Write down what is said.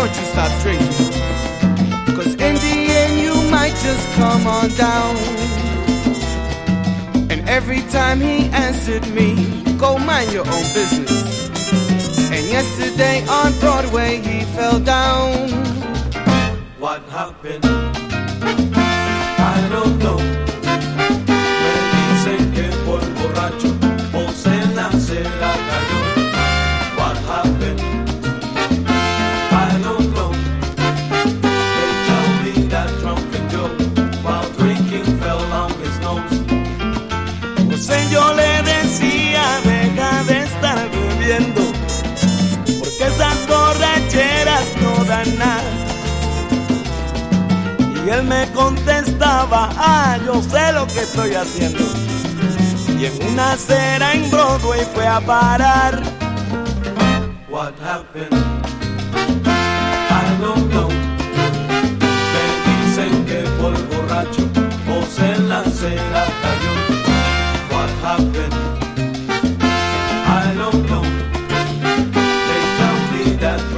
don't you stop drinking. Cause in the end you might just come on down. And every time he answered me, go mind your own business. And yesterday on Broadway he fell down. What happened? I don't know. Me dicen que por borracho o cena se la cayó. What happened? I don't know. They tell me that drunken Joe, while drinking, fell on his nose. José, yo le decía, deja de estar bebiendo, porque esas borracheras no dan nada. Y él me contestaba, yo sé lo que estoy haciendo. Y en una acera en Broadway fue a parar. What happened? I don't know. Me dicen que por borracho o se la